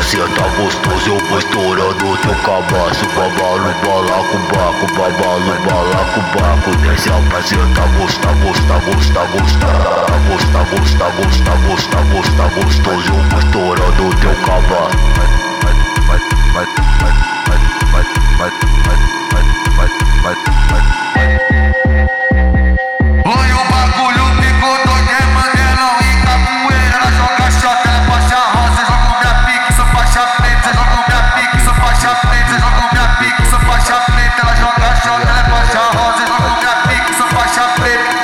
buceta gostoso, eu vou estourando teu cabaço. Babalu, balacobaco, babalu, balacobaco. Desce a buceta, gosta, gosta, gosta, gosta. Gosta, gosta, gosta, gosta, gosta, gostoso, eu vou estourando teu cabaço. Olha o bagulho ficou doido, é mangueirão e capoeira. Ela joga shot, ela é faixa rosa, joga minha pique, sou faixa preta. Joga minha pique, sou faixa preta. Joga minha pique, sou faixa preta. Ela joga shot, ela é faixa rosa, joga minha pique, sou faixa preta.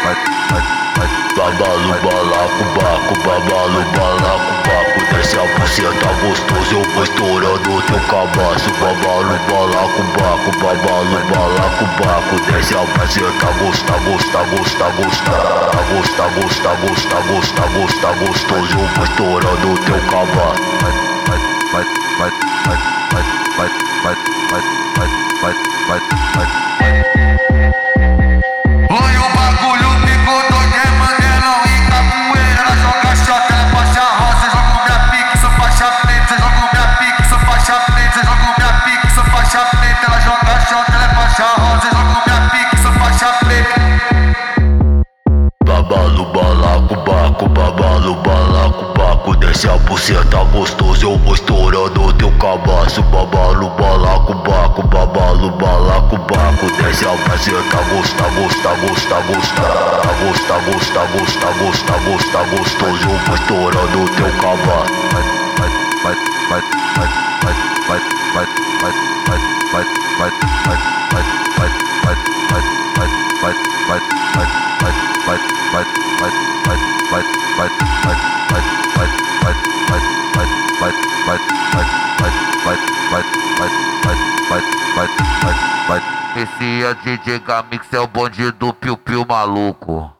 Babalu, balacobaco, babalu, balacobaco. Desce a buceta gostoso, eu vou estourando teu cabaço. Babalu, balacobaco, babalu, balacobaco. Desce a buceta, gosta, gosta, gosta, gosta. Gosta, gosta, gosta, gosta, gosta, gostoso, eu vou estourando teu cabaço. Olha o bagulho ficou doido, é mangueirão e capoeira. Ela joga shot, ela é faixa rosa, joga minha pique, sou faixa preta. Joga minha pique, sou faixa preta. Joga minha pique, sou faixa preta. Ela joga shot, ela é faixa rosa, joga minha pique, sou faixa preta. Babalu, balacobaco, babalu, balacobaco. Desce a buceta gostoso, eu vou estourando teu cabaço. Babalu, balacobaco, babalu, balacobaco. Desce a buceta, gosta, gosta, gosta, gosta. Gosta, gosta, gosta, gosta, gosta, gostoso, eu vou estourando teu cabaço. Esse é DJ Gamix, é o bonde do Piu Piu maluco.